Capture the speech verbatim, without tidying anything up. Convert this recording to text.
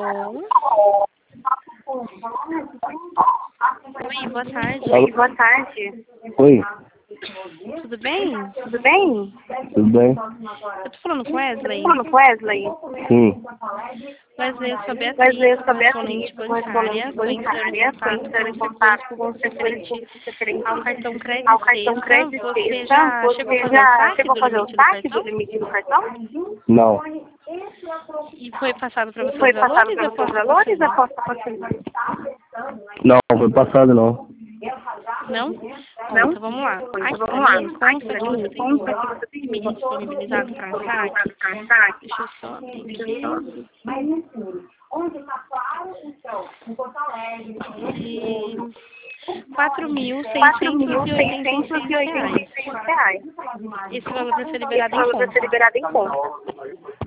Oi, boa tarde. Oi, boa tarde. Oi, Tudo bem? Tudo bem? tudo bem? Eu tô falando com Wesley. Falando com Wesley? Sim. Wesley, eu sou a Wesley, eu Beatriz, sou a correspondente Beatriz, bancária. correspondente Tô entrando em bancária. Estou contato entrando com em os setores contato com os públicos setores referente públicos referentes ao cartão crédito ao e cartão sexta. crédito e Você sexta. já chegou a Você fazer o já saque chegou a do fazer o limite do saque do cartão? limite do cartão? Não. E foi passado para você Foi os passado valores? para Eu os seus posso valores? Eu conferir? posso conferir? Não, foi passado não. Não? Bom, Não? então vamos lá. Aqui Vamos pra lá. mim, Aqui consta para que mim, você tem consta que um você tem limite disponibilizado para saque. para saque. Deixa eu só abrir aqui. De quatro mil quatro seiscentos mil e oitenta e seiscentos seis e oitenta reais. e seis reais. Esse valor vai ser Esse liberado em valor vai ser conta. liberado em conta.